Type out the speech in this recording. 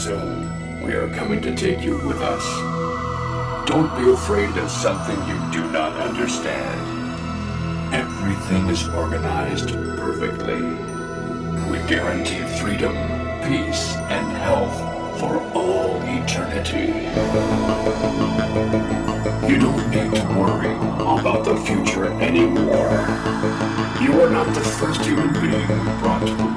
soon. We are coming to take you with us. Don't be afraid of something you do not understand. Everything is organized perfectly. We guarantee freedom, peace, and health for all eternity. You don't need to worry about the future anymore. You are not the first human being brought to the